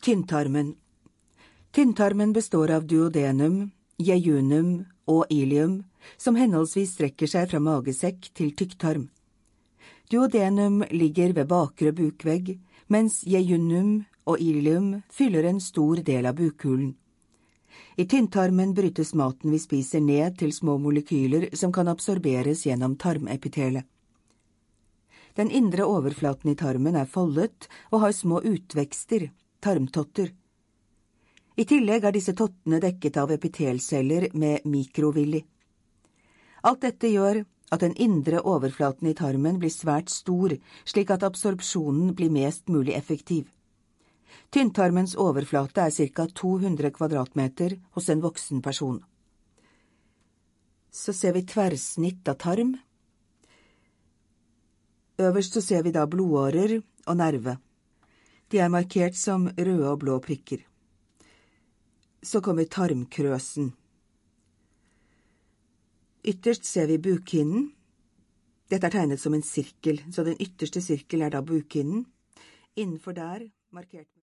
Tynntarmen. Tynntarmen består av duodenum, jejunum og ilium, som henholdsvis strekker seg fra magesekk til tykktarm. Duodenum ligger ved bakre bukvegg, mens jejunum og ilium fyller en stor del av bukhulen. I tynntarmen brytes maten vi spiser ned til små molekyler som kan absorberes gjennom tarmepitelet. Den indre overflaten i tarmen er foldet og har små utvekster, tarmtotter. I tillegg er disse tottene dekket av epitelceller med mikrovilli. Alt dette gjør at den indre overflaten i tarmen blir svært stor, slik at absorpsjonen blir mest mulig effektiv. Tynntarmens overflate er ca. 200 kvadratmeter hos en voksen person. Så ser vi tverrsnitt av tarm. Øverst så ser vi da blodårer og nerve. De er markert som røde og blå prikker. Så kommer tarmkrøsen. Ytterst ser vi bukhinnen. Dette er tegnet som en sirkel, så den ytterste sirkel er da bukhinnen. Innenfor der, markert